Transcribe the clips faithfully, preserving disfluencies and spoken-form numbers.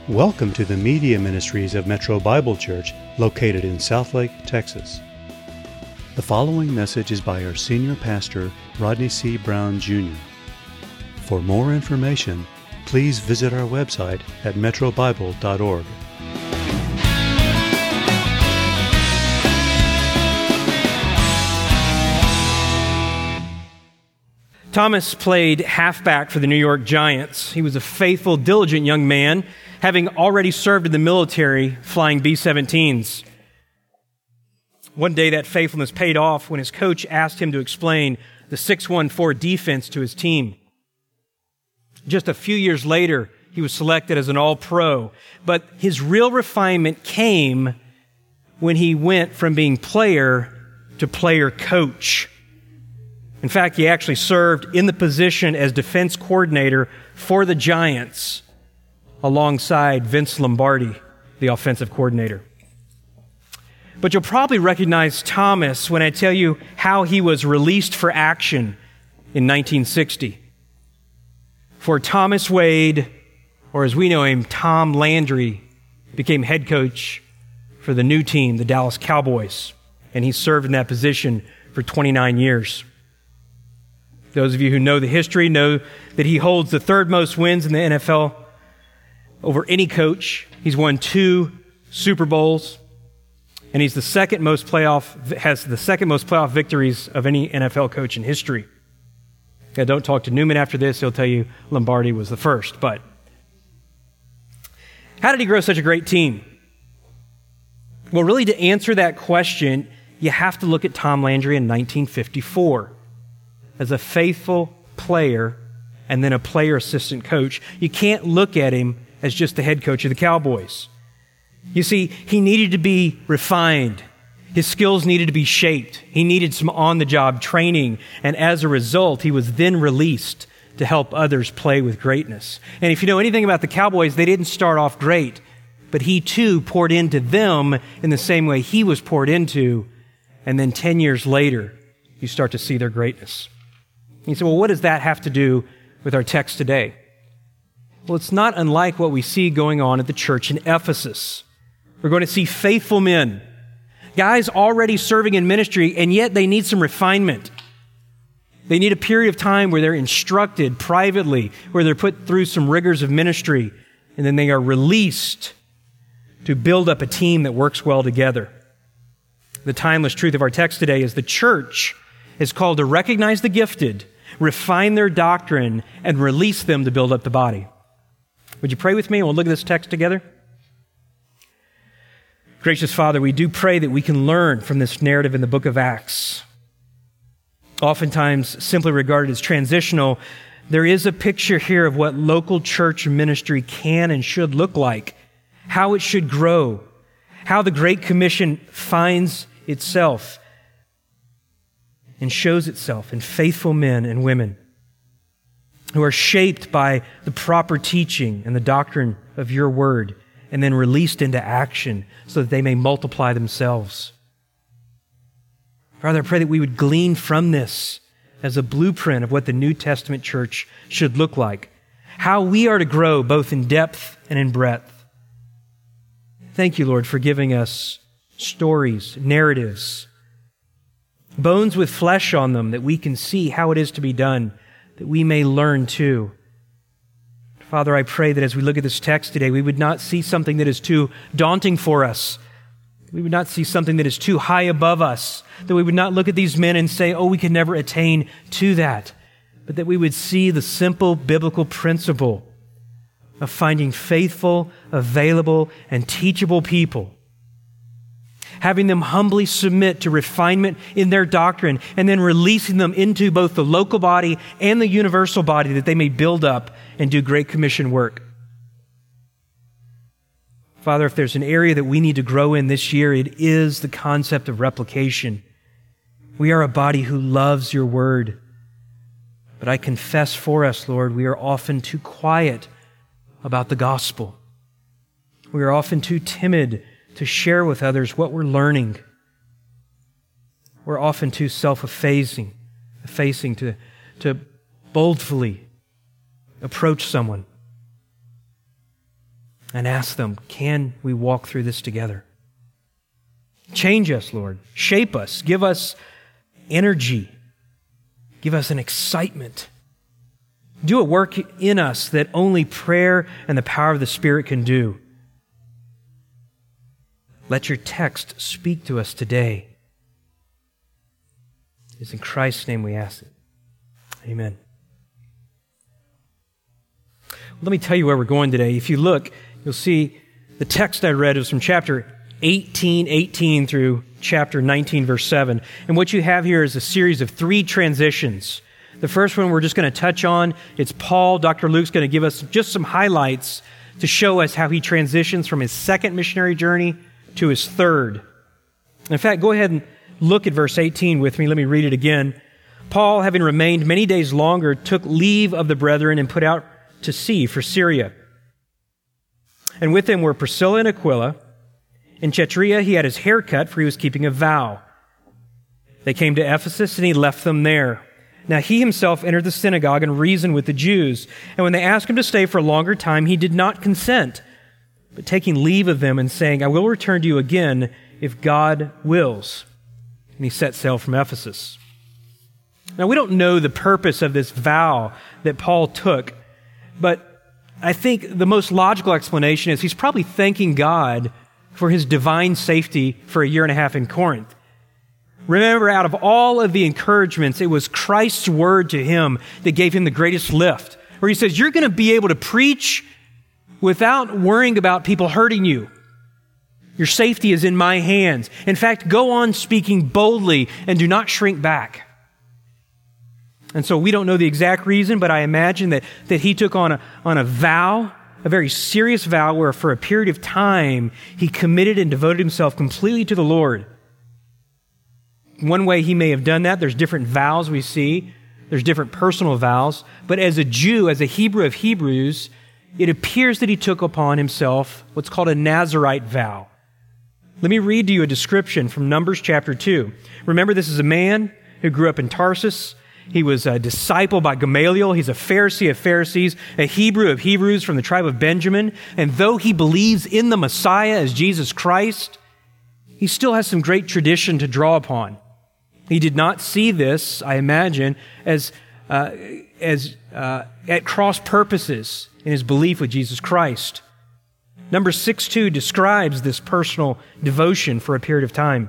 Welcome to the Media Ministries of Metro Bible Church, located in Southlake, Texas. The following message is by our senior pastor, Rodney C. Brown, Junior For more information, please visit our website at metro bible dot org. Thomas played halfback for the New York Giants. He was a faithful, diligent young man, having already served in the military flying B seventeens. One day that faithfulness paid off when his coach asked him to explain the six one four defense to his team. Just a few years later, he was selected as an All-Pro, but his real refinement came when he went from being player to player coach. In fact, he actually served in the position as defense coordinator for the Giants alongside Vince Lombardi, the offensive coordinator. But you'll probably recognize Thomas when I tell you how he was released for action in nineteen sixty. For Thomas Wade, or as we know him, Tom Landry, became head coach for the new team, the Dallas Cowboys, and he served in that position for twenty-nine years. Those of you who know the history know that he holds the third most wins in the N F L over any coach. He's won two Super Bowls, and he's the second most playoff, has the second most playoff victories of any N F L coach in history. Now, don't talk to Newman after this. He'll tell you Lombardi was the first. But how did he grow such a great team? Well, really, to answer that question, you have to look at Tom Landry in nineteen fifty-four. As a faithful player and then a player assistant coach. You can't look at him as just the head coach of the Cowboys. You see, he needed to be refined. His skills needed to be shaped. He needed some on-the-job training, and as a result, he was then released to help others play with greatness. And if you know anything about the Cowboys, they didn't start off great, but he too poured into them in the same way he was poured into, and then ten years later, you start to see their greatness. You say, well, what does that have to do with our text today? Well, it's not unlike what we see going on at the church in Ephesus. We're going to see faithful men, guys already serving in ministry, and yet they need some refinement. They need a period of time where they're instructed privately, where they're put through some rigors of ministry, and then they are released to build up a team that works well together. The timeless truth of our text today is the church is called to recognize the gifted, refine their doctrine, and release them to build up the body. Would you pray with me? We'll look at this text together. Gracious Father, we do pray that we can learn from this narrative in the book of Acts. Oftentimes simply regarded as transitional, there is a picture here of what local church ministry can and should look like, how it should grow, how the Great Commission finds itself and shows itself in faithful men and women who are shaped by the proper teaching and the doctrine of your word and then released into action so that they may multiply themselves. Father, I pray that we would glean from this as a blueprint of what the New Testament church should look like, how we are to grow both in depth and in breadth. Thank you, Lord, for giving us stories, narratives, bones with flesh on them, that we can see how it is to be done, that we may learn too. Father, I pray that as we look at this text today, we would not see something that is too daunting for us. We would not see something that is too high above us, that we would not look at these men and say, oh, we can never attain to that, but that we would see the simple biblical principle of finding faithful, available, and teachable people, having them humbly submit to refinement in their doctrine, and then releasing them into both the local body and the universal body that they may build up and do Great Commission work. Father, if there's an area that we need to grow in this year, it is the concept of replication. We are a body who loves your word. But I confess for us, Lord, we are often too quiet about the gospel. We are often too timid to share with others what we're learning. We're often too self-effacing, effacing to, to boldly approach someone. and ask them, can we walk through this together? Change us, Lord. Shape us. Give us energy. Give us an excitement. Do a work in us that only prayer and the power of the Spirit can do. Let your text speak to us today. It's in Christ's name we ask it. Amen. Let me tell you where we're going today. If you look, you'll see the text I read is from chapter eighteen, eighteen through chapter nineteen, verse seven. And what you have here is a series of three transitions. The first one we're just going to touch on. It's Paul. Doctor Luke's going to give us just some highlights to show us how he transitions from his second missionary journey to his third. In fact, go ahead and look at verse eighteen with me. Let me read it again. Paul, having remained many days longer, took leave of the brethren and put out to sea for Syria. And with him were Priscilla and Aquila. In Chetrea he had his hair cut, for he was keeping a vow. They came to Ephesus, and he left them there. Now he himself entered the synagogue and reasoned with the Jews. And when they asked him to stay for a longer time, he did not consent, but taking leave of them and saying, I will return to you again if God wills. And he set sail from Ephesus. Now we don't know the purpose of this vow that Paul took, but I think the most logical explanation is he's probably thanking God for his divine safety for a year and a half in Corinth. Remember, out of all of the encouragements, it was Christ's word to him that gave him the greatest lift, where he says, you're going to be able to preach without worrying about people hurting you. Your safety is in my hands. In fact, go on speaking boldly and do not shrink back. And so we don't know the exact reason, but I imagine that, that he took on a, on a vow, a very serious vow, where for a period of time, he committed and devoted himself completely to the Lord. One way he may have done that, there's different vows we see. There's different personal vows. But as a Jew, as a Hebrew of Hebrews, it appears that he took upon himself what's called a Nazirite vow. Let me read to you a description from Numbers chapter two. Remember, this is a man who grew up in Tarsus. He was a disciple by Gamaliel. He's a Pharisee of Pharisees, a Hebrew of Hebrews from the tribe of Benjamin. And though he believes in the Messiah as Jesus Christ, he still has some great tradition to draw upon. He did not see this, I imagine, as uh, as uh, at cross purposes in his belief with Jesus Christ. Numbers six two describes this personal devotion for a period of time.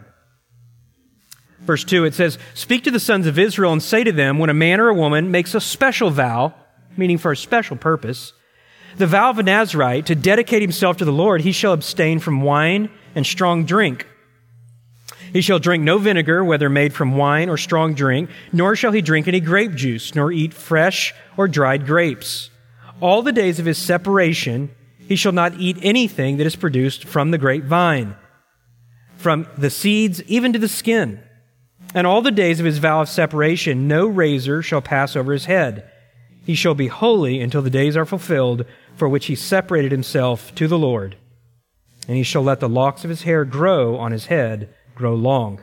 Verse two, it says, speak to the sons of Israel and say to them, when a man or a woman makes a special vow, meaning for a special purpose, the vow of a Nazirite to dedicate himself to the Lord, he shall abstain from wine and strong drink. He shall drink no vinegar, whether made from wine or strong drink, nor shall he drink any grape juice, nor eat fresh or dried grapes. All the days of his separation, he shall not eat anything that is produced from the grapevine, from the seeds even to the skin. And all the days of his vow of separation, no razor shall pass over his head. He shall be holy until the days are fulfilled for which he separated himself to the Lord. And he shall let the locks of his hair grow on his head, grow long.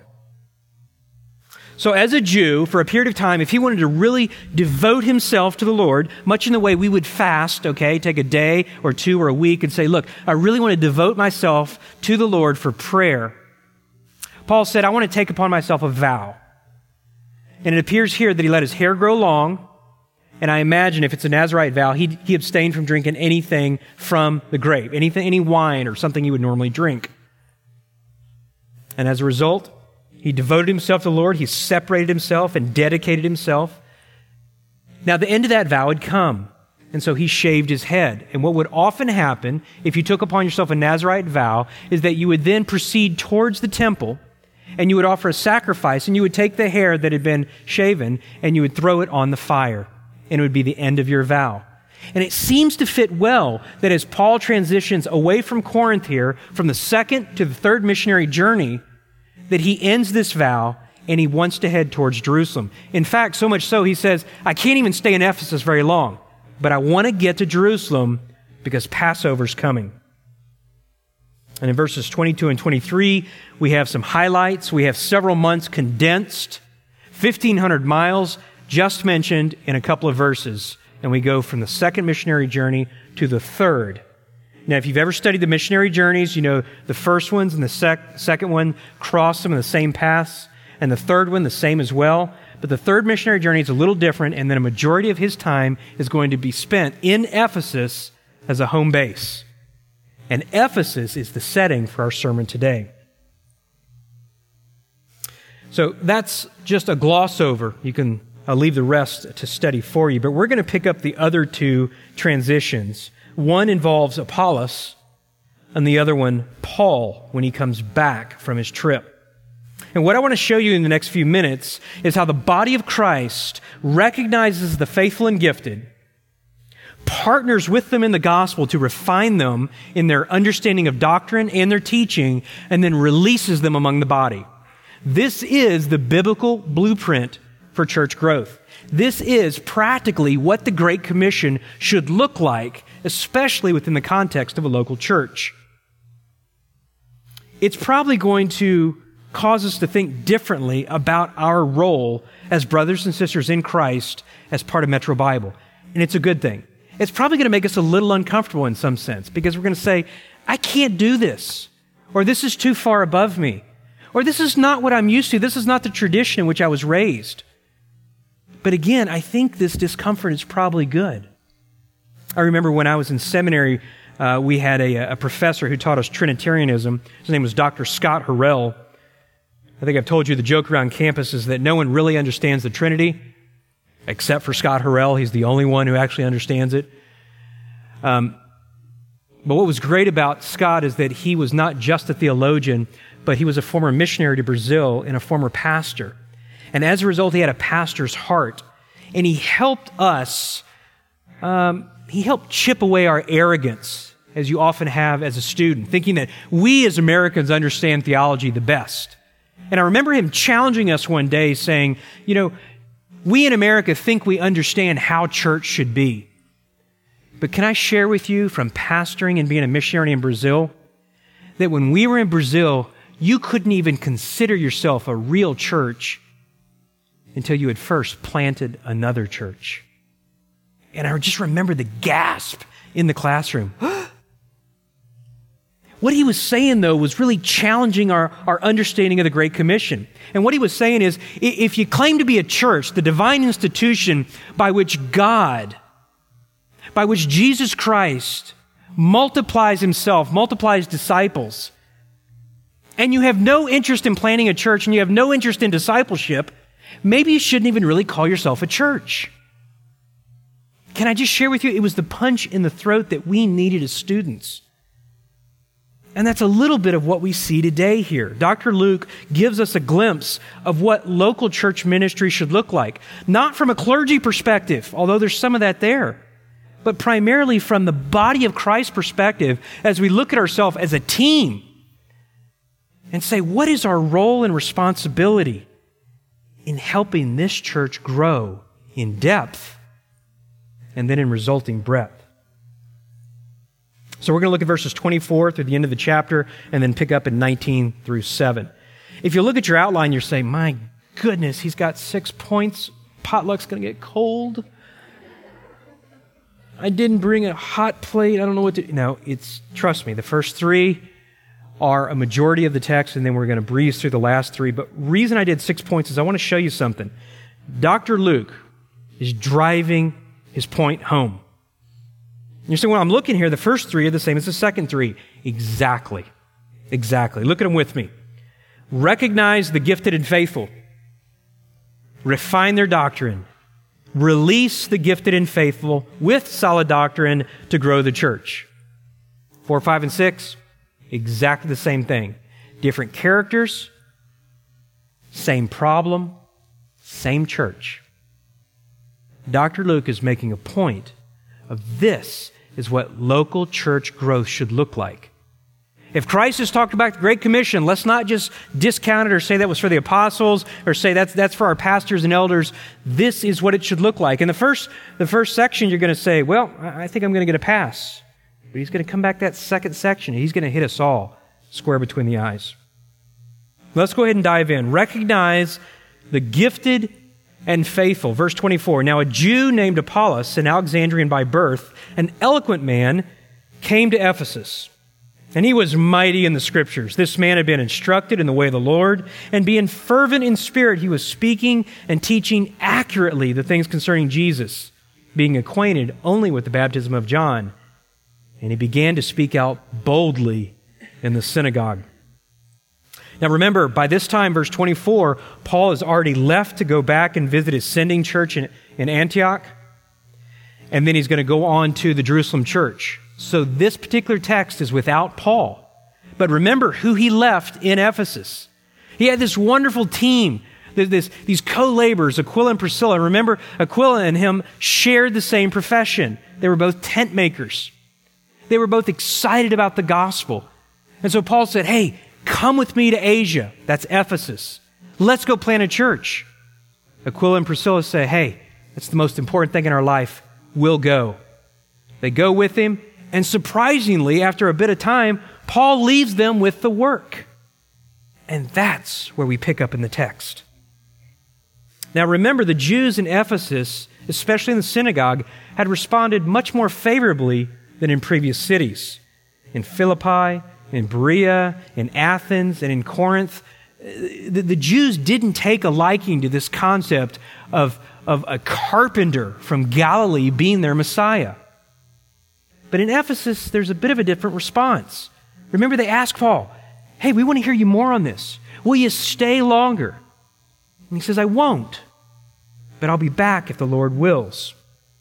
So as a Jew, for a period of time, if he wanted to really devote himself to the Lord, much in the way we would fast, okay, take a day or two or a week and say, look, I really want to devote myself to the Lord for prayer. Paul said, I want to take upon myself a vow. And it appears here that he let his hair grow long. And I imagine if it's a Nazirite vow, he, he abstained from drinking anything from the grape, anything, any wine or something he would normally drink. And as a result, he devoted himself to the Lord. He separated himself and dedicated himself. Now, the end of that vow had come. And so he shaved his head. And what would often happen if you took upon yourself a Nazirite vow is that you would then proceed towards the temple and you would offer a sacrifice, and you would take the hair that had been shaven and you would throw it on the fire, and it would be the end of your vow. And it seems to fit well that as Paul transitions away from Corinth here, from the second to the third missionary journey, that he ends this vow and he wants to head towards Jerusalem. In fact, so much so, he says, I can't even stay in Ephesus very long, but I want to get to Jerusalem because Passover's coming. And in verses twenty-two and twenty-three, we have some highlights. We have several months condensed, fifteen hundred miles just mentioned in a couple of verses. And we go from the second missionary journey to the third. Now, if you've ever studied the missionary journeys, you know the first ones and the sec- second one cross some of the same paths, and the third one the same as well. But the third missionary journey is a little different, and then a majority of his time is going to be spent in Ephesus as a home base. And Ephesus is the setting for our sermon today. So that's just a gloss over. You can I'll leave the rest to study for you, but we're going to pick up the other two transitions. One involves Apollos, and the other one, Paul, when he comes back from his trip. And what I want to show you in the next few minutes is how the body of Christ recognizes the faithful and gifted, partners with them in the gospel to refine them in their understanding of doctrine and their teaching, and then releases them among the body. This is the biblical blueprint for church growth. This is practically what the Great Commission should look like, especially within the context of a local church. It's probably going to cause us to think differently about our role as brothers and sisters in Christ as part of Metro Bible. And it's a good thing. It's probably going to make us a little uncomfortable in some sense, because we're going to say, I can't do this, or this is too far above me, or this is not what I'm used to. This is not the tradition in which I was raised. But again, I think this discomfort is probably good. I remember when I was in seminary, uh, we had a, a professor who taught us Trinitarianism. His name was Doctor Scott Harrell. I think I've told you the joke around campus is that no one really understands the Trinity, except for Scott Harrell. He's the only one who actually understands it. Um, but what was great about Scott is that he was not just a theologian, but he was a former missionary to Brazil and a former pastor. And as a result, he had a pastor's heart. And he helped us, um, he helped chip away our arrogance, as you often have as a student, thinking that we as Americans understand theology the best. And I remember him challenging us one day saying, you know, we in America think we understand how church should be. But can I share with you from pastoring and being a missionary in Brazil, that when we were in Brazil, you couldn't even consider yourself a real church until you had first planted another church. And I just remember the gasp in the classroom. What he was saying, though, was really challenging our, our understanding of the Great Commission. And what he was saying is, if you claim to be a church, the divine institution by which God, by which Jesus Christ multiplies himself, multiplies disciples, and you have no interest in planting a church and you have no interest in discipleship, maybe you shouldn't even really call yourself a church. Can I just share with you, it was the punch in the throat that we needed as students. And that's a little bit of what we see today here. Doctor Luke gives us a glimpse of what local church ministry should look like. Not from a clergy perspective, although there's some of that there, but primarily from the body of Christ perspective as we look at ourselves as a team and say, what is our role and responsibility in helping this church grow in depth and then in resulting breadth? So we're going to look at verses twenty-four through the end of the chapter and then pick up in nineteen through seven. If you look at your outline, you're saying, my goodness, he's got six points. Potluck's going to get cold. I didn't bring a hot plate. I don't know what to do. No, it's, trust me, the first three are a majority of the text, and then we're going to breeze through the last three. But reason I did six points is I want to show you something. Doctor Luke is driving his point home. You're saying, well, I'm looking here, the first three are the same as the second three. Exactly. Exactly. Look at them with me. Recognize the gifted and faithful. Refine their doctrine. Release the gifted and faithful with solid doctrine to grow the church. Four, five, and six, exactly the same thing. Different characters, same problem, same church. Doctor Luke is making a point of this is what local church growth should look like. If Christ has talked about the Great Commission, let's not just discount it or say that was for the apostles or say that's that's for our pastors and elders. This is what it should look like. In the first the first section, you're going to say, well, I think I'm going to get a pass. But he's going to come back that second section. He's going to hit us all square between the eyes. Let's go ahead and dive in. Recognize the gifted and faithful. Verse twenty-four, now a Jew named Apollos, an Alexandrian by birth, an eloquent man, came to Ephesus, and he was mighty in the Scriptures. This man had been instructed in the way of the Lord, and being fervent in spirit, he was speaking and teaching accurately the things concerning Jesus, being acquainted only with the baptism of John. And he began to speak out boldly in the synagogue. Now remember, by this time, verse twenty-four, Paul has already left to go back and visit his sending church in, in Antioch. And then he's going to go on to the Jerusalem church. So this particular text is without Paul. But remember who he left in Ephesus. He had this wonderful team, this, this, these co-laborers, Aquila and Priscilla. Remember, Aquila and him shared the same profession. They were both tent makers. They were both excited about the gospel. And so Paul said, hey, come with me to Asia. That's Ephesus. Let's go plant a church. Aquila and Priscilla say, hey, that's the most important thing in our life. We'll go. They go with him. And surprisingly, after a bit of time, Paul leaves them with the work. And that's where we pick up in the text. Now remember, the Jews in Ephesus, especially in the synagogue, had responded much more favorably than in previous cities. In Philippi, in Berea, in Athens, and in Corinth, the, the Jews didn't take a liking to this concept of, of a carpenter from Galilee being their Messiah. But in Ephesus, there's a bit of a different response. Remember, they asked Paul, hey, we want to hear you more on this. Will you stay longer? And he says, I won't, but I'll be back if the Lord wills.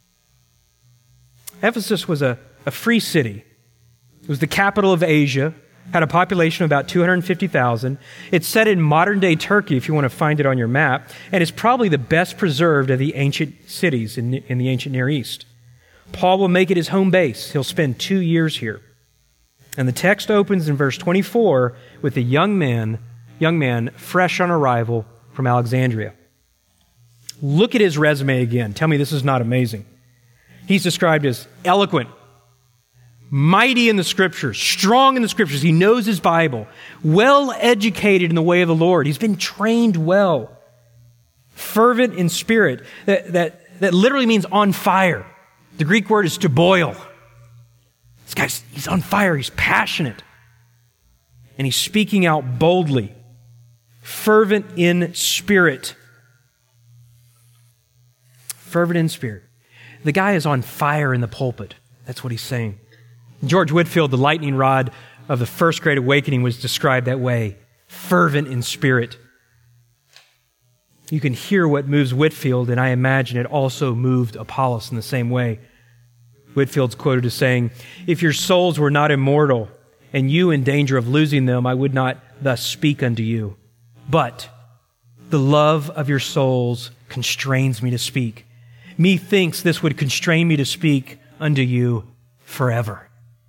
Ephesus was a, a free city. It was the capital of Asia, had a population of about two hundred fifty thousand. It's set in modern-day Turkey, if you want to find it on your map, and it's probably the best preserved of the ancient cities in, in the ancient Near East. Paul will make it his home base. He'll spend two years here. And the text opens in verse twenty-four with a young man, young man fresh on arrival from Alexandria. Look at his resume again. Tell me this is not amazing. He's described as eloquent, mighty in the Scriptures, strong in the Scriptures. He knows his Bible, well educated in the way of the Lord. He's been trained well, fervent in spirit. That, that, that literally means on fire. The Greek word is to boil. This guy's, he's on fire. He's passionate. And he's speaking out boldly. Fervent in spirit. Fervent in spirit. The guy is on fire in the pulpit. That's what he's saying. George Whitefield, the lightning rod of the First Great Awakening, was described that way. Fervent in spirit. You can hear what moves Whitefield, and I imagine it also moved Apollos in the same way. Whitefield's quoted as saying, if your souls were not immortal, and you in danger of losing them, I would not thus speak unto you. But the love of your souls constrains me to speak. Methinks this would constrain me to speak unto you forever.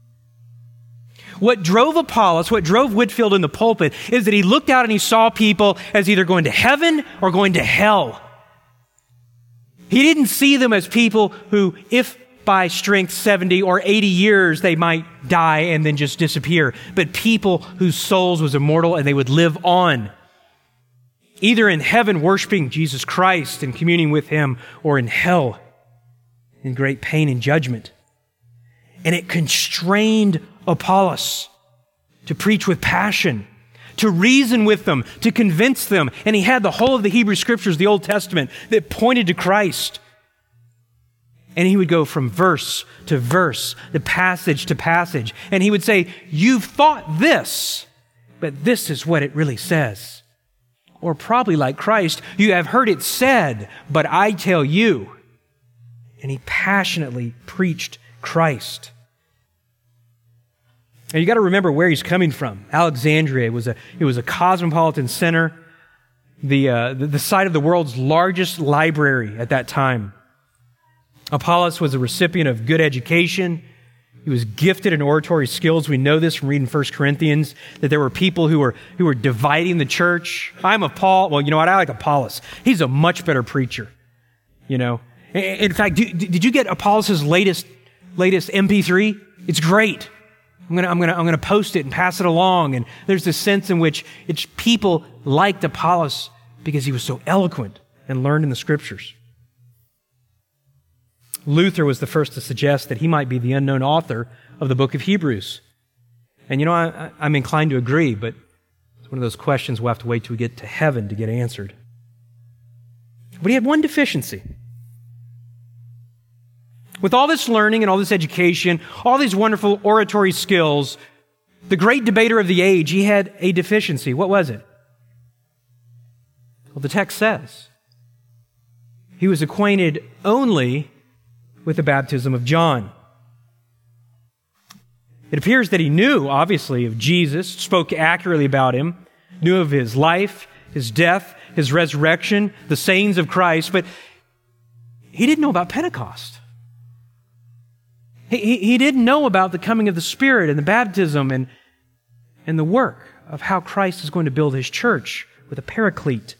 What drove Apollos, what drove Whitefield in the pulpit, is that he looked out and he saw people as either going to heaven or going to hell. He didn't see them as people who, if by strength seventy or eighty years, they might die and then just disappear, but people whose souls was immortal and they would live on. Either in heaven worshiping Jesus Christ and communing with Him, or in hell in great pain and judgment. And it constrained Apollos to preach with passion, to reason with them, to convince them. And he had the whole of the Hebrew Scriptures, the Old Testament, that pointed to Christ. And he would go from verse to verse, the passage to passage. And he would say, you've thought this, but this is what it really says. Or probably like Christ, you have heard it said, but I tell you. And he passionately preached Christ. Now you got to remember where he's coming from. Alexandria was a it was a cosmopolitan center, the, uh, the the site of the world's largest library at that time. Apollos was a recipient of good education. He was gifted in oratory skills. We know this from reading First Corinthians, that there were people who were who were dividing the church. I'm a Paul. Well, you know what? I like Apollos. He's a much better preacher. You know. In fact, did you get Apollos' latest latest M P three? It's great. I'm gonna I'm gonna I'm gonna post it and pass it along. And there's this sense in which it's people liked Apollos because he was so eloquent and learned in the Scriptures. Luther was the first to suggest that he might be the unknown author of the book of Hebrews. And you know, I, I'm inclined to agree, but it's one of those questions we'll have to wait till we get to heaven to get answered. But he had one deficiency. With all this learning and all this education, all these wonderful oratory skills, the great debater of the age, he had a deficiency. What was it? Well, the text says he was acquainted only with the baptism of John. It appears that he knew, obviously, of Jesus, spoke accurately about him, knew of his life, his death, his resurrection, the sayings of Christ, but he didn't know about Pentecost. He, he, he didn't know about the coming of the Spirit and the baptism and, and the work of how Christ is going to build his church with a paraclete.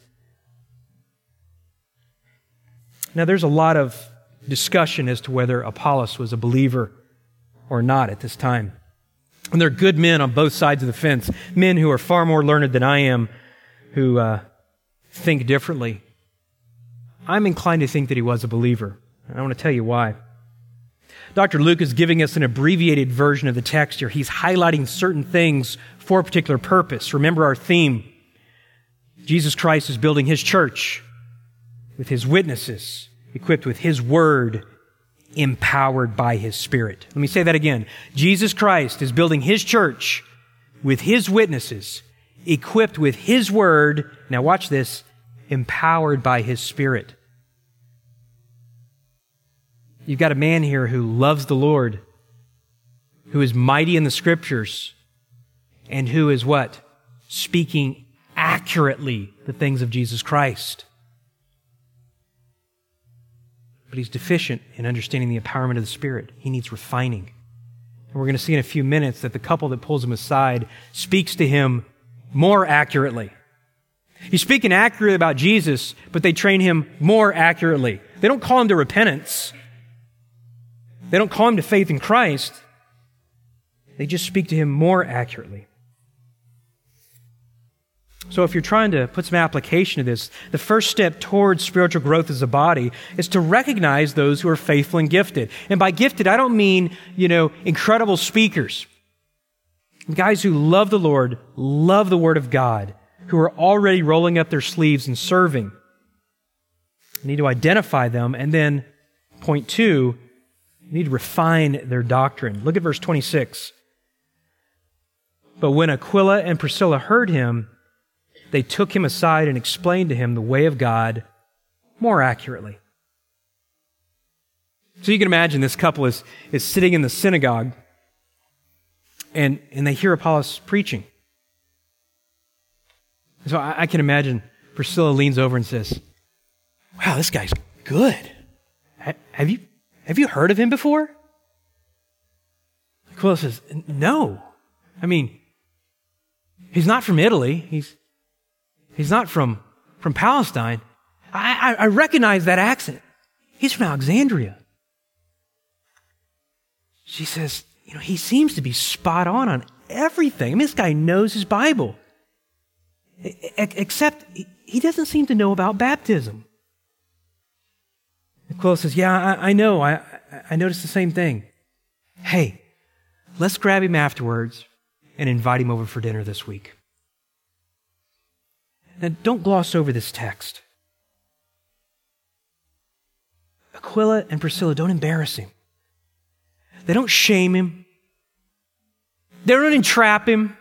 Now, there's a lot of discussion as to whether Apollos was a believer or not at this time. And there are good men on both sides of the fence, men who are far more learned than I am, who uh, think differently. I'm inclined to think that he was a believer. And I want to tell you why. Doctor Luke is giving us an abbreviated version of the text here. He's highlighting certain things for a particular purpose. Remember our theme. Jesus Christ is building his church with his witnesses, equipped with his word, empowered by his Spirit. Let me say that again. Jesus Christ is building his church with his witnesses, equipped with his word, now watch this, empowered by his Spirit. You've got a man here who loves the Lord, who is mighty in the Scriptures, and who is what? Speaking accurately the things of Jesus Christ. But he's deficient in understanding the empowerment of the Spirit. He needs refining. And we're going to see in a few minutes that the couple that pulls him aside speaks to him more accurately. He's speaking accurately about Jesus, but they train him more accurately. They don't call him to repentance. They don't call him to faith in Christ. They just speak to him more accurately. So if you're trying to put some application to this, the first step towards spiritual growth as a body is to recognize those who are faithful and gifted. And by gifted, I don't mean, you know, incredible speakers. Guys who love the Lord, love the Word of God, who are already rolling up their sleeves and serving. You need to identify them, and then, point two, you need to refine their doctrine. Look at verse twenty-six. But when Aquila and Priscilla heard him, they took him aside and explained to him the way of God more accurately. So you can imagine this couple is, is sitting in the synagogue and, and they hear Apollos preaching. So I, I can imagine Priscilla leans over and says, "Wow, this guy's good. Ha, have you, have you heard of him before?" Aquila says, "No. I mean, he's not from Italy. He's He's not from, from Palestine. I, I, I recognize that accent. He's from Alexandria." She says, "You know, he seems to be spot on on everything. I mean, this guy knows his Bible. Except he doesn't seem to know about baptism." Aquila says, "Yeah, I, I know. I, I noticed the same thing. Hey, let's grab him afterwards and invite him over for dinner this week." Now, don't gloss over this text. Aquila and Priscilla don't embarrass him. They don't shame him. They don't entrap him.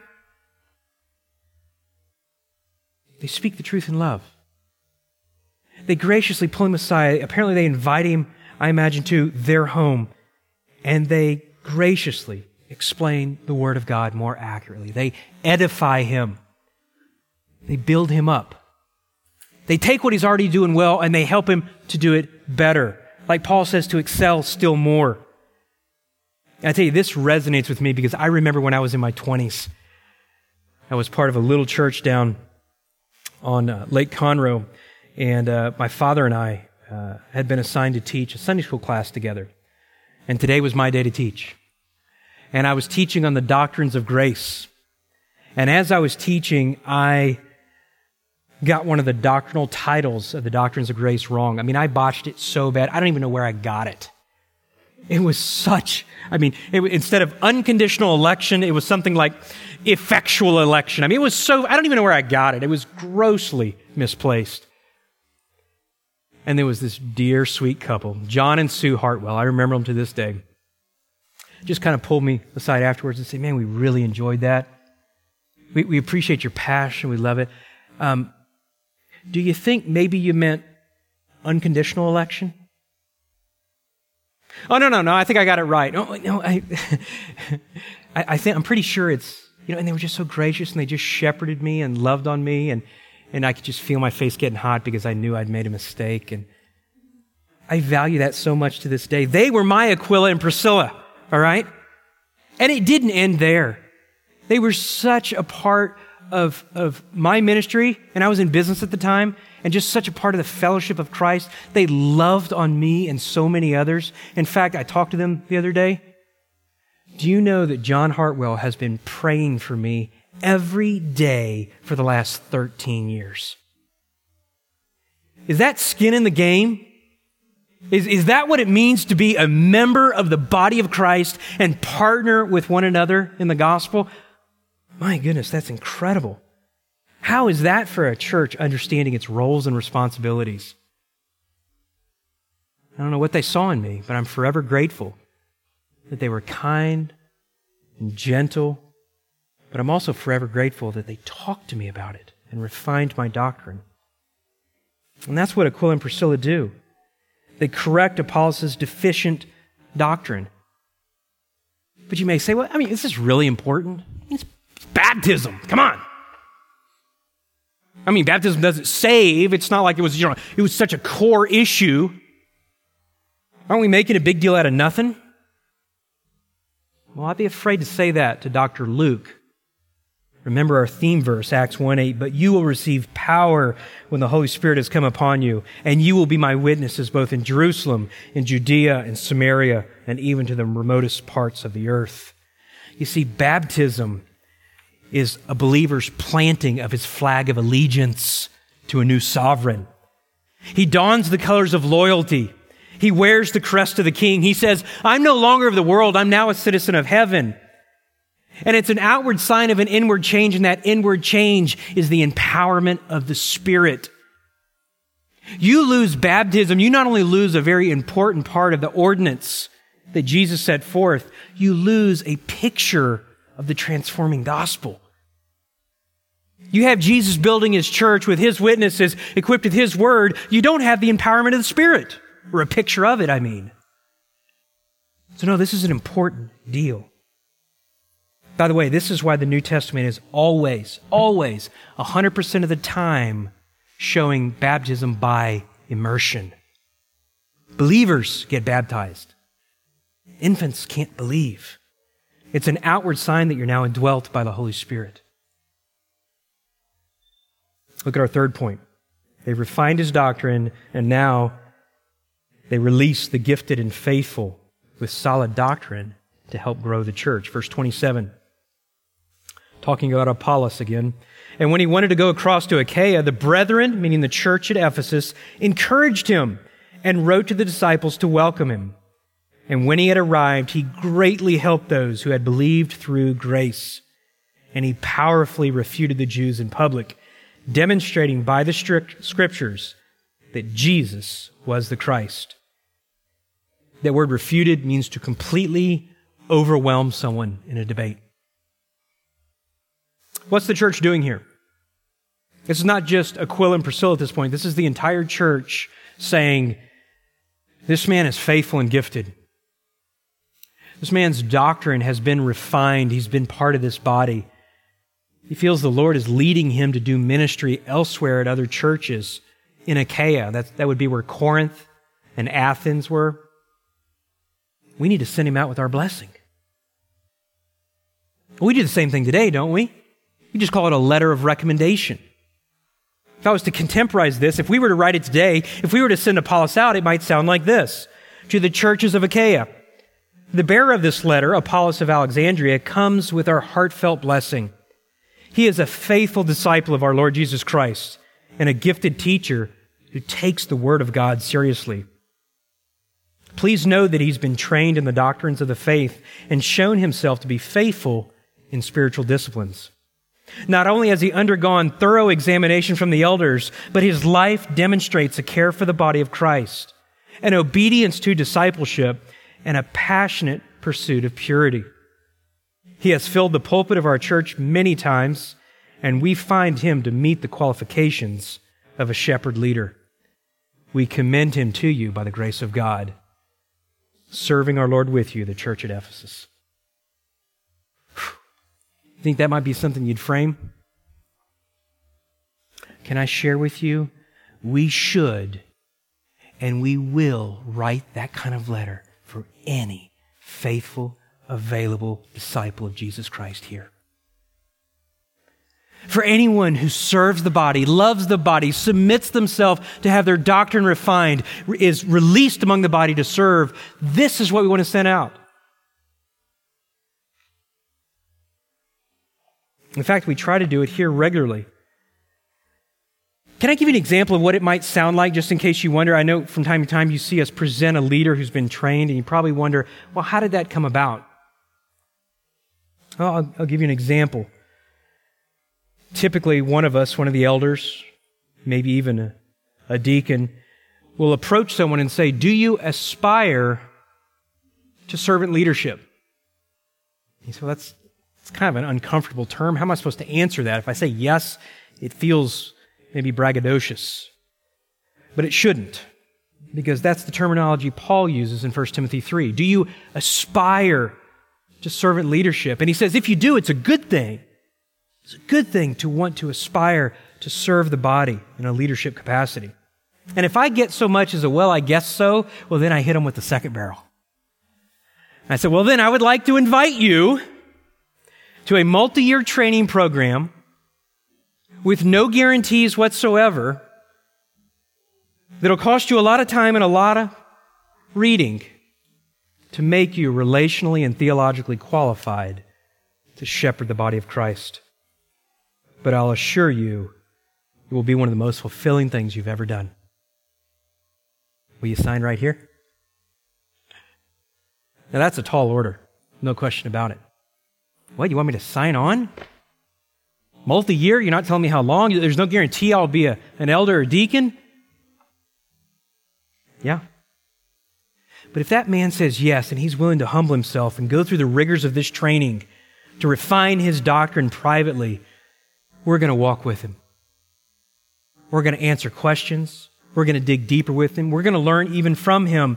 They speak the truth in love. They graciously pull him aside. Apparently they invite him, I imagine, to their home. And they graciously explain the Word of God more accurately. They edify him. They build him up. They take what he's already doing well and they help him to do it better. Like Paul says, to excel still more. And I tell you, this resonates with me because I remember when I was in my twenties, I was part of a little church down on uh, Lake Conroe, and uh, my father and I uh, had been assigned to teach a Sunday school class together. And today was my day to teach. And I was teaching on the doctrines of grace. And as I was teaching, I got one of the doctrinal titles of the doctrines of grace wrong. I mean, I botched it so bad, I don't even know where I got it. It was such, I mean, it, instead of unconditional election, it was something like effectual election. I mean, it was so, I don't even know where I got it. It was grossly misplaced. And there was this dear, sweet couple, John and Sue Hartwell. I remember them to this day. Just kind of pulled me aside afterwards and said, man, we really enjoyed that. We, we appreciate your passion. We love it. Um, do you think maybe you meant unconditional election? Oh, no, no, no. I think I got it right. No, no, I, I, I think, I'm pretty sure it's, you know, and they were just so gracious and they just shepherded me and loved on me, and, and I could just feel my face getting hot because I knew I'd made a mistake. And I value that so much to this day. They were my Aquila and Priscilla, all right? And it didn't end there. They were such a part of, of my ministry, and I was in business at the time, and just such a part of the fellowship of Christ. They loved on me and so many others. In fact, I talked to them the other day. Do you know that John Hartwell has been praying for me every day for the last thirteen years? Is that skin in the game? Is, is that what it means to be a member of the body of Christ and partner with one another in the gospel? My goodness, that's incredible. How is that for a church understanding its roles and responsibilities? I don't know what they saw in me, but I'm forever grateful that they were kind and gentle, but I'm also forever grateful that they talked to me about it and refined my doctrine. And that's what Aquila and Priscilla do. They correct Apollos' deficient doctrine. But you may say, well, I mean, is this really important? It's baptism. Come on. I mean, baptism doesn't save. It's not like it was, you know, it was such a core issue. Aren't we making a big deal out of nothing? Well, I'd be afraid to say that to Doctor Luke. Remember our theme verse, Acts one eight, but you will receive power when the Holy Spirit has come upon you, and you will be my witnesses both in Jerusalem, in Judea, and Samaria, and even to the remotest parts of the earth. You see, baptism is a believer's planting of his flag of allegiance to a new sovereign. He dons the colors of loyalty. He wears the crest of the king. He says, I'm no longer of the world. I'm now a citizen of heaven. And it's an outward sign of an inward change, and that inward change is the empowerment of the Spirit. You lose baptism, you not only lose a very important part of the ordinance that Jesus set forth, you lose a picture of the transforming gospel. You have Jesus building his church with his witnesses, equipped with his word. You don't have the empowerment of the Spirit, or a picture of it, I mean. So no, this is an important deal. By the way, this is why the New Testament is always, always, one hundred percent of the time showing baptism by immersion. Believers get baptized. Infants can't believe. It's an outward sign that you're now indwelt by the Holy Spirit. Look at our third point. They refined his doctrine, and now they release the gifted and faithful with solid doctrine to help grow the church. Verse twenty-seven. Talking about Apollos again. And when he wanted to go across to Achaia, the brethren, meaning the church at Ephesus, encouraged him and wrote to the disciples to welcome him. And when he had arrived, he greatly helped those who had believed through grace. And he powerfully refuted the Jews in public, demonstrating by the strict scriptures that Jesus was the Christ. That word refuted means to completely overwhelm someone in a debate. What's the church doing here? This is not just Aquila and Priscilla at this point. This is the entire church saying, this man is faithful and gifted. This man's doctrine has been refined. He's been part of this body. He feels the Lord is leading him to do ministry elsewhere at other churches in Achaia. That, that would be where Corinth and Athens were. We need to send him out with our blessing. We do the same thing today, don't we? We just call it a letter of recommendation. If I was to contemporize this, if we were to write it today, if we were to send Apollos out, it might sound like this. To the churches of Achaia. The bearer of this letter, Apollos of Alexandria, comes with our heartfelt blessing. He is a faithful disciple of our Lord Jesus Christ and a gifted teacher who takes the Word of God seriously. Please know that he's been trained in the doctrines of the faith and shown himself to be faithful in spiritual disciplines. Not only has he undergone thorough examination from the elders, but his life demonstrates a care for the body of Christ, an obedience to discipleship, and a passionate pursuit of purity. He has filled the pulpit of our church many times, and we find him to meet the qualifications of a shepherd leader. We commend him to you by the grace of God. Serving our Lord with you, the church at Ephesus. You think that might be something you'd frame? Can I share with you? We should and we will write that kind of letter for any faithful, available disciple of Jesus Christ here. For anyone who serves the body, loves the body, submits themselves to have their doctrine refined, is released among the body to serve, this is what we want to send out. In fact, we try to do it here regularly. Can I give you an example of what it might sound like, just in case you wonder? I know from time to time you see us present a leader who's been trained, and you probably wonder, well, how did that come about? Well, I'll, I'll give you an example. Typically, one of us, one of the elders, maybe even a, a deacon, will approach someone and say, do you aspire to servant leadership? You say, well, that's, that's kind of an uncomfortable term. How am I supposed to answer that? If I say yes, it feels maybe braggadocious. But it shouldn't, because that's the terminology Paul uses in First Timothy three. Do you aspire to servant leadership? And he says, if you do, it's a good thing. It's a good thing to want to aspire to serve the body in a leadership capacity. And if I get so much as a, well, I guess so, well, then I hit him with the second barrel. And I said, well, then I would like to invite you to a multi-year training program with no guarantees whatsoever that'll cost you a lot of time and a lot of reading to make you relationally and theologically qualified to shepherd the body of Christ. But I'll assure you, it will be one of the most fulfilling things you've ever done. Will you sign right here? Now that's a tall order, no question about it. What, you want me to sign on? Multi-year? You're not telling me how long? There's no guarantee I'll be a, an elder or deacon? Yeah. But if that man says yes, and he's willing to humble himself and go through the rigors of this training to refine his doctrine privately, we're going to walk with him. We're going to answer questions. We're going to dig deeper with him. We're going to learn even from him.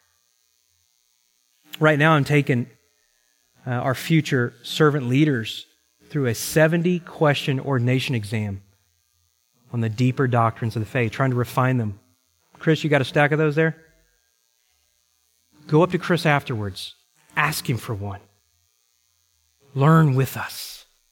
Right now I'm taking uh, our future servant leaders through a seventy question ordination exam on the deeper doctrines of the faith, trying to refine them. Chris, you got a stack of those there? Go up to Chris afterwards. Ask him for one. Learn with us.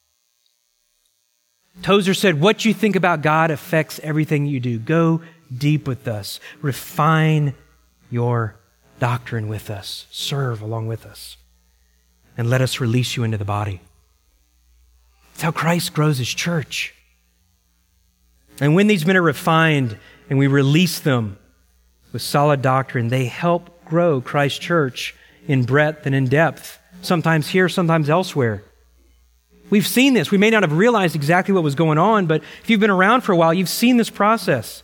Tozer said, what you think about God affects everything you do. Go deep with us. Refine your doctrine with us. Serve along with us. And let us release you into the body. It's how Christ grows his church. And when these men are refined and we release them with solid doctrine, they help grow Christ's church in breadth and in depth. Sometimes here, sometimes elsewhere. We've seen this. We may not have realized exactly what was going on, but if you've been around for a while, you've seen this process.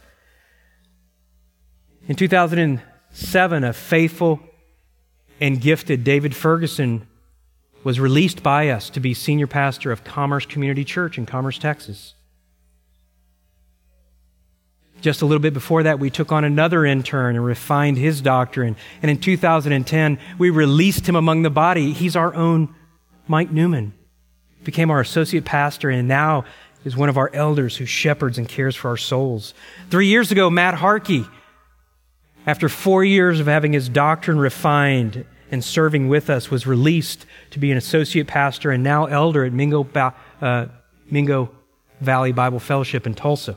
In two thousand seven, a faithful and gifted David Ferguson was released by us to be senior pastor of Commerce Community Church in Commerce, Texas. Just a little bit before that, we took on another intern and refined his doctrine. And in two thousand ten, we released him among the body. He's our own Mike Newman. Became our associate pastor and now is one of our elders who shepherds and cares for our souls. Three years ago, Matt Harkey, after four years of having his doctrine refined and serving with us, was released to be an associate pastor and now elder at Mingo, uh, Mingo Valley Bible Fellowship in Tulsa.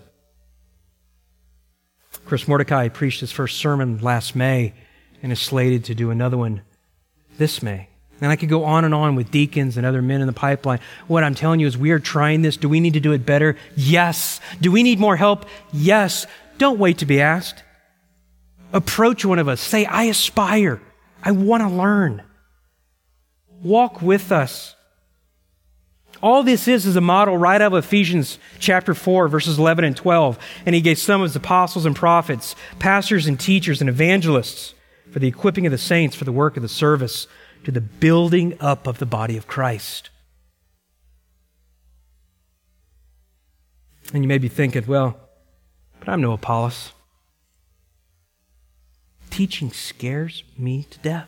Chris Mordecai preached his first sermon last May and is slated to do another one this May. And I could go on and on with deacons and other men in the pipeline. What I'm telling you is we are trying this. Do we need to do it better? Yes. Do we need more help? Yes. Don't wait to be asked. Approach one of us. Say, I aspire. I want to learn. Walk with us. All this is is a model right out of Ephesians chapter four, verses eleven and twelve. And he gave some of his apostles and prophets, pastors and teachers and evangelists for the equipping of the saints for the work of the service, to the building up of the body of Christ. And you may be thinking, well, but I'm no Apollos. Teaching scares me to death.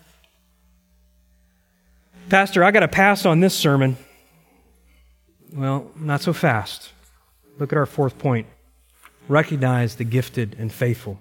Pastor, I got to pass on this sermon. Well, not so fast. Look at our fourth point. Recognize the gifted and faithful.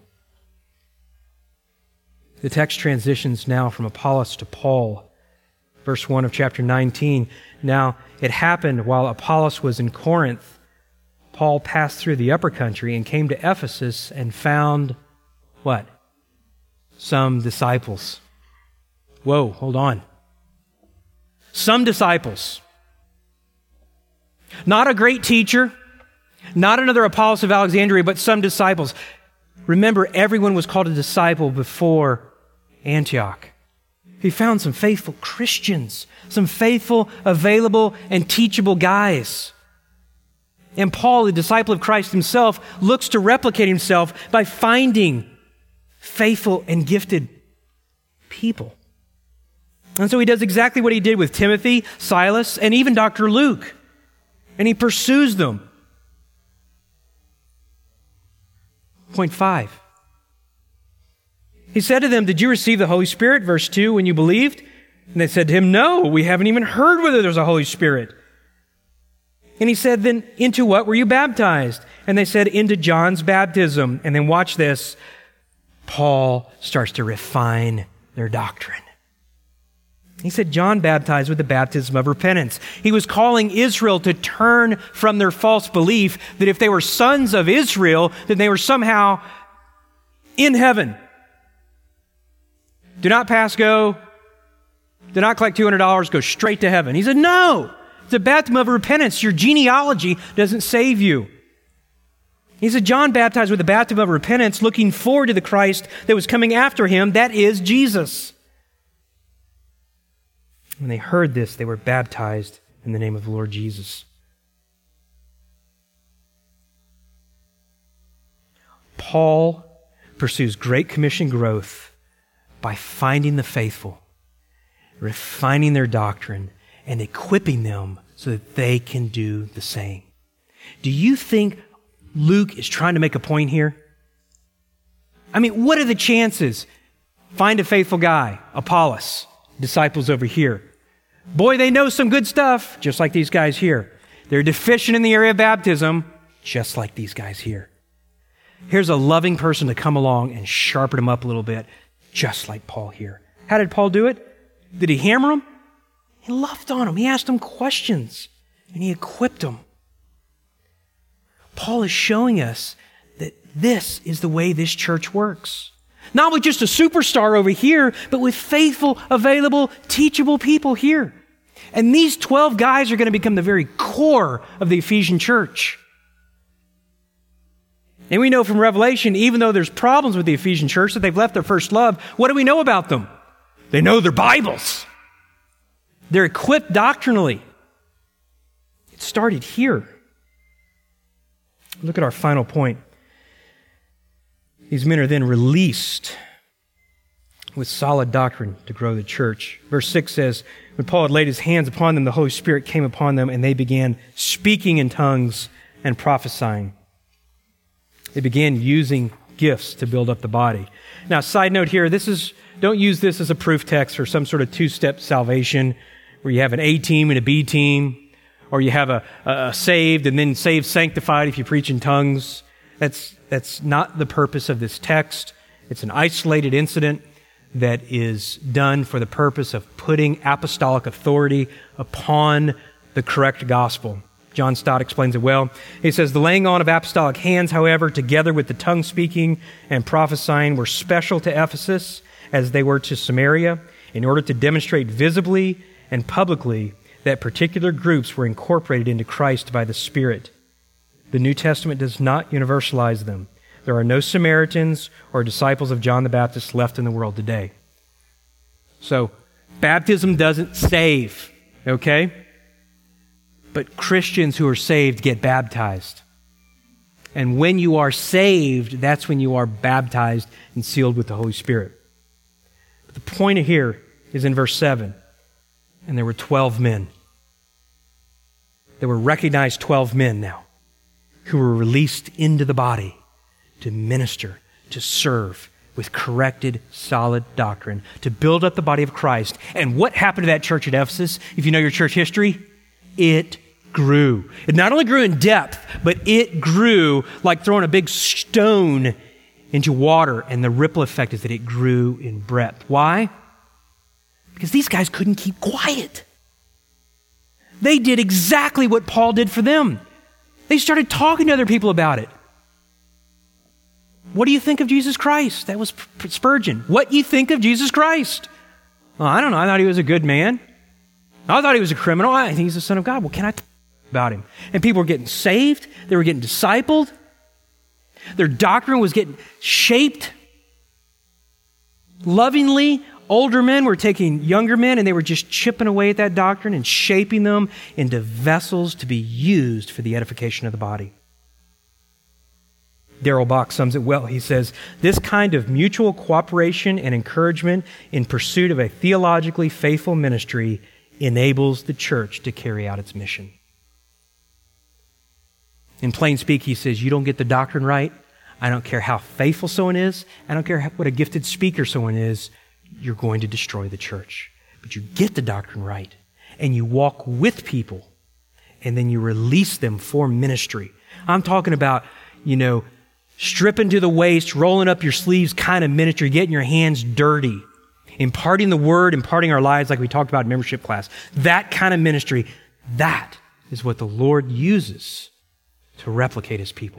The text transitions now from Apollos to Paul. Verse one of chapter nineteen. Now, it happened while Apollos was in Corinth, Paul passed through the upper country and came to Ephesus and found what? Some disciples. Whoa, hold on. Some disciples. Not a great teacher, not another Apollos of Alexandria, but some disciples. Remember, everyone was called a disciple before Antioch. He found some faithful Christians, some faithful, available, and teachable guys. And Paul, the disciple of Christ himself, looks to replicate himself by finding faithful and gifted people. And so he does exactly what he did with Timothy, Silas, and even Doctor Luke. And he pursues them. Point five. He said to them, did you receive the Holy Spirit, verse two, when you believed? And they said to him, no, we haven't even heard whether there's a Holy Spirit. And he said, then into what were you baptized? And they said, into John's baptism. And then watch this. Paul starts to refine their doctrine. He said, John baptized with the baptism of repentance. He was calling Israel to turn from their false belief that if they were sons of Israel, then they were somehow in heaven. Do not pass go. Do not collect two hundred dollars, go straight to heaven. He said, no, it's a baptism of repentance. Your genealogy doesn't save you. He said, John baptized with the baptism of repentance, looking forward to the Christ that was coming after him, that is Jesus. When they heard this, they were baptized in the name of the Lord Jesus. Paul pursues Great Commission growth by finding the faithful, refining their doctrine, and equipping them so that they can do the same. Do you think Luke is trying to make a point here? I mean, what are the chances? Find a faithful guy, Apollos, disciples over here. Boy, they know some good stuff, just like these guys here. They're deficient in the area of baptism, just like these guys here. Here's a loving person to come along and sharpen them up a little bit, just like Paul here. How did Paul do it? Did he hammer them? He loved on them. He asked them questions, and he equipped them. Paul is showing us that this is the way this church works. Not with just a superstar over here, but with faithful, available, teachable people here. And these twelve guys are going to become the very core of the Ephesian church. And we know from Revelation, even though there's problems with the Ephesian church, that they've left their first love, what do we know about them? They know their Bibles. They're equipped doctrinally. It started here. Look at our final point. These men are then released with solid doctrine to grow the church. Verse six says, when Paul had laid his hands upon them, the Holy Spirit came upon them, and they began speaking in tongues and prophesying. They began using gifts to build up the body. Now, side note here, this is don't use this as a proof text for some sort of two-step salvation where you have an A team and a B team, or you have a, a saved and then saved sanctified if you preach in tongues. That's That's not the purpose of this text. It's an isolated incident that is done for the purpose of putting apostolic authority upon the correct gospel. John Stott explains it well. He says, the laying on of apostolic hands, however, together with the tongue speaking and prophesying, were special to Ephesus as they were to Samaria, in order to demonstrate visibly and publicly that particular groups were incorporated into Christ by the Spirit. The New Testament does not universalize them, There are no Samaritans or disciples of John the Baptist left in the world today. So, baptism doesn't save, okay? But Christians who are saved get baptized. And when you are saved, that's when you are baptized and sealed with the Holy Spirit. But the point here is in verse seven. And there were twelve men. There were recognized twelve men now who were released into the body to minister, to serve with corrected, solid doctrine, to build up the body of Christ. And what happened to that church at Ephesus? If you know your church history, it grew. It not only grew in depth, but it grew like throwing a big stone into water. And the ripple effect is that it grew in breadth. Why? Because these guys couldn't keep quiet. They did exactly what Paul did for them. They started talking to other people about it. What do you think of Jesus Christ? That was Spurgeon. What do you think of Jesus Christ? Well, I don't know. I thought he was a good man. I thought he was a criminal. I think he's the Son of God. Well, can I talk about him? And people were getting saved. They were getting discipled. Their doctrine was getting shaped lovingly. Older men were taking younger men and they were just chipping away at that doctrine and shaping them into vessels to be used for the edification of the body. Darrell Bock sums it well. He says, this kind of mutual cooperation and encouragement in pursuit of a theologically faithful ministry enables the church to carry out its mission. In plain speak, he says, you don't get the doctrine right. I don't care how faithful someone is. I don't care what a gifted speaker someone is. You're going to destroy the church. But you get the doctrine right, and you walk with people, and then you release them for ministry. I'm talking about, you know, stripping to the waist, rolling up your sleeves kind of ministry, getting your hands dirty, imparting the word, imparting our lives like we talked about in membership class. That kind of ministry, that is what the Lord uses to replicate his people.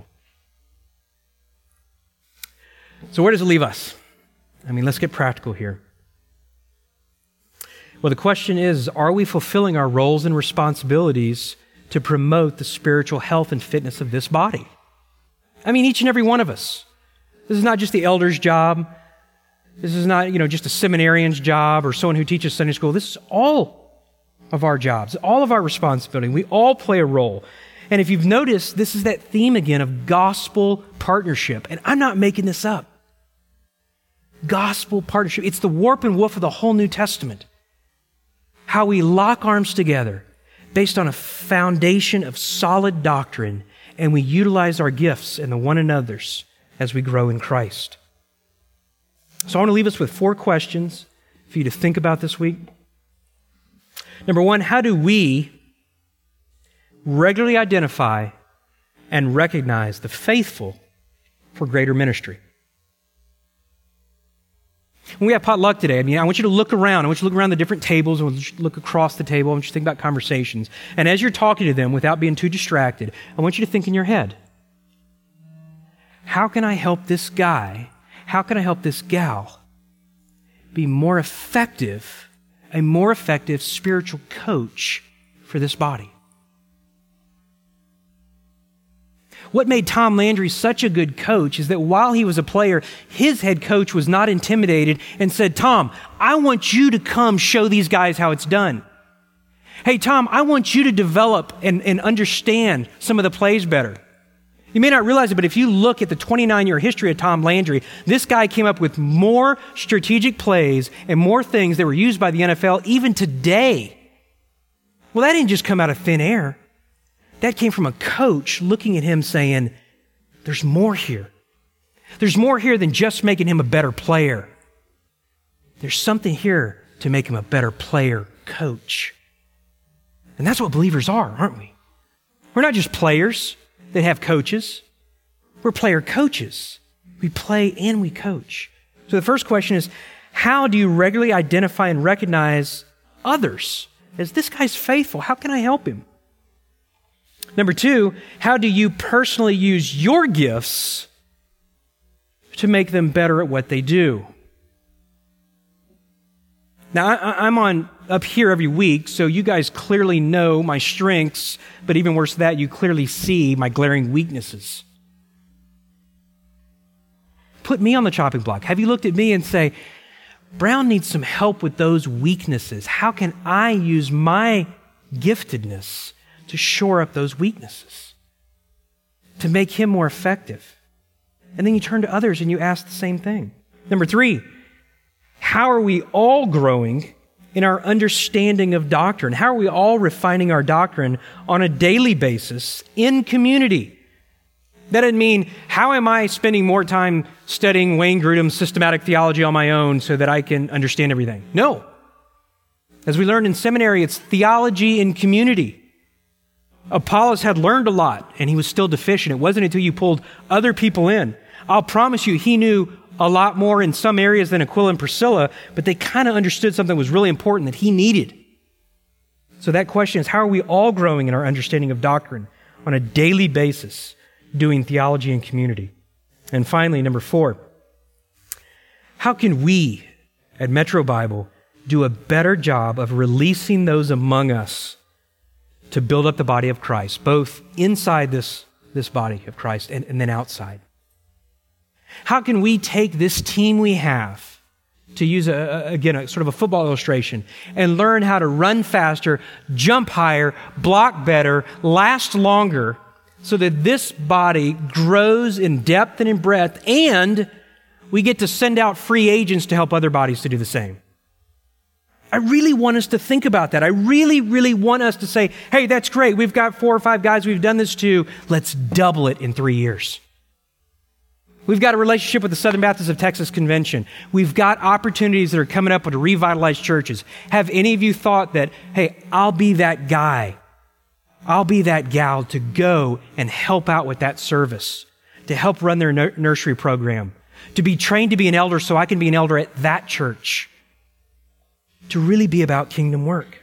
So where does it leave us? I mean, let's get practical here. Well, the question is, are we fulfilling our roles and responsibilities to promote the spiritual health and fitness of this body? I mean, each and every one of us. This is not just the elder's job. This is not, you know, just a seminarian's job or someone who teaches Sunday school. This is all of our jobs, all of our responsibility. We all play a role. And if you've noticed, this is that theme again of gospel partnership. And I'm not making this up. Gospel partnership. It's the warp and woof of the whole New Testament. How we lock arms together based on a foundation of solid doctrine, and we utilize our gifts and the one another's as we grow in Christ. So I want to leave us with four questions for you to think about this week. Number one, how do we regularly identify and recognize the faithful for greater ministry? When we have potluck today, I mean, I want you to look around. I want you to look around the different tables. I want you to look across the table. I want you to think about conversations. And as you're talking to them without being too distracted, I want you to think in your head, how can I help this guy, how can I help this gal be more effective, a more effective spiritual coach for this body? What made Tom Landry such a good coach is that while he was a player, his head coach was not intimidated and said, Tom, I want you to come show these guys how it's done. Hey, Tom, I want you to develop and, and understand some of the plays better. You may not realize it, but if you look at the twenty-nine-year history of Tom Landry, this guy came up with more strategic plays and more things that were used by the N F L even today. Well, that didn't just come out of thin air. That came from a coach looking at him saying, there's more here. There's more here than just making him a better player. There's something here to make him a better player coach. And that's what believers are, aren't we? We're not just players that have coaches. We're player coaches. We play and we coach. So the first question is, how do you regularly identify and recognize others as this guy's faithful? How can I help him? Number two, how do you personally use your gifts to make them better at what they do? Now, I, I'm on up here every week, so you guys clearly know my strengths, but even worse than that, you clearly see my glaring weaknesses. put me on the chopping block? Have you looked at me and say, Brown needs some help with those weaknesses. How can I use my giftedness to shore up those weaknesses, to make him more effective? And then you turn to others and you ask the same thing. Number three, how are we all growing in our understanding of doctrine? How are we all refining our doctrine on a daily basis in community? That doesn't mean, how am I spending more time studying Wayne Grudem's systematic theology on my own so that I can understand everything? No. As we learned in seminary, it's theology in community. Apollos had learned a lot, and he was still deficient. It wasn't until you pulled other people in. I'll promise you, he knew a lot more in some areas than Aquila and Priscilla, but they kind of understood something that was really important that he needed. So that question is, how are we all growing in our understanding of doctrine on a daily basis, doing theology in community? And finally, number four, how can we at Metro Bible do a better job of releasing those among us to build up the body of Christ, both inside this, this body of Christ and, and then outside? How can we take this team we have, to use, a, a, again, a sort of a football illustration, and learn how to run faster, jump higher, block better, last longer, so that this body grows in depth and in breadth, and we get to send out free agents to help other bodies to do the same? I really want us to think about that. I really, really want us to say, hey, that's great. We've got four or five guys we've done this to. Let's double it in three years. We've got a relationship with the Southern Baptist of Texas Convention. We've got opportunities that are coming up to revitalize churches. Have any of you thought that, hey, I'll be that guy, I'll be that gal to go and help out with that service, to help run their nur- nursery program, to be trained to be an elder so I can be an elder at that church, to really be about kingdom work?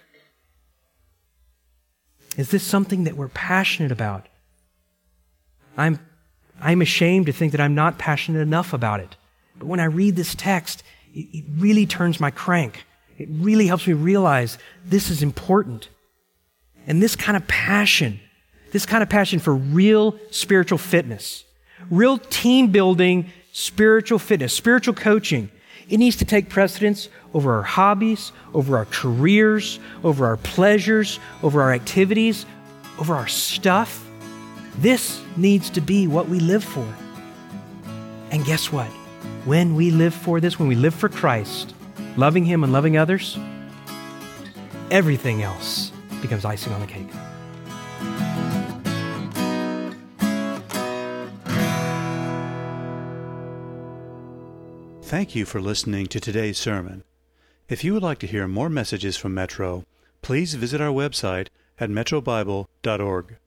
Is this something that we're passionate about? I'm I'm ashamed to think that I'm not passionate enough about it. But when I read this text, it, it really turns my crank. It really helps me realize this is important. And this kind of passion, this kind of passion for real spiritual fitness, real team building, spiritual fitness, spiritual coaching, it needs to take precedence over our hobbies, over our careers, over our pleasures, over our activities, over our stuff. This needs to be what we live for. And guess what? When we live for this, when we live for Christ, loving Him and loving others, everything else becomes icing on the cake. Thank you for listening to today's sermon. If you would like to hear more messages from Metro, please visit our website at metro bible dot org.